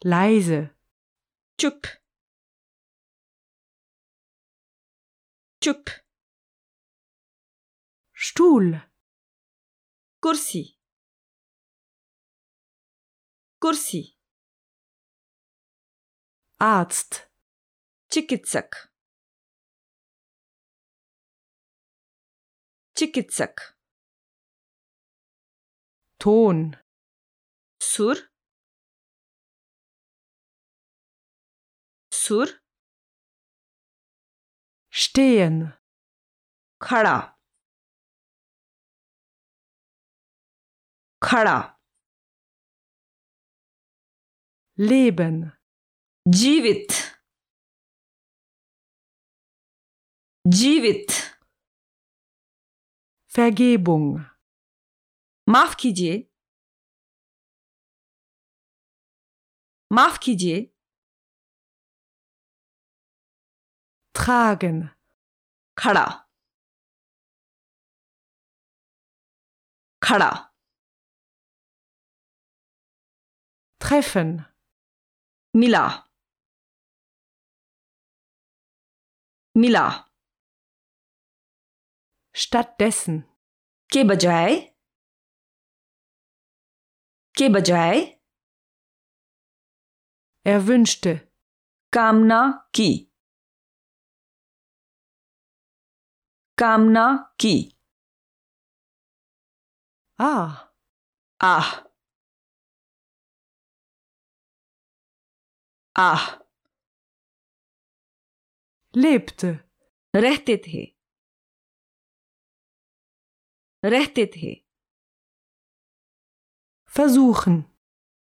leise, चुप चुप Stuhl, कुर्सी कुर्सी Arzt, चिकित्सक चिकित्सक Ton, सुर सुर stehen, खड़ा खड़ा leben, जीवित जीवित Vergebung, माफ कीजिए माफ कीजिए tragen, खड़ा खड़ा treffen, मिला मिला stattdessen, के बजाय wünschte, कामना की ah, आह आह lebte, रहते थे versuchen,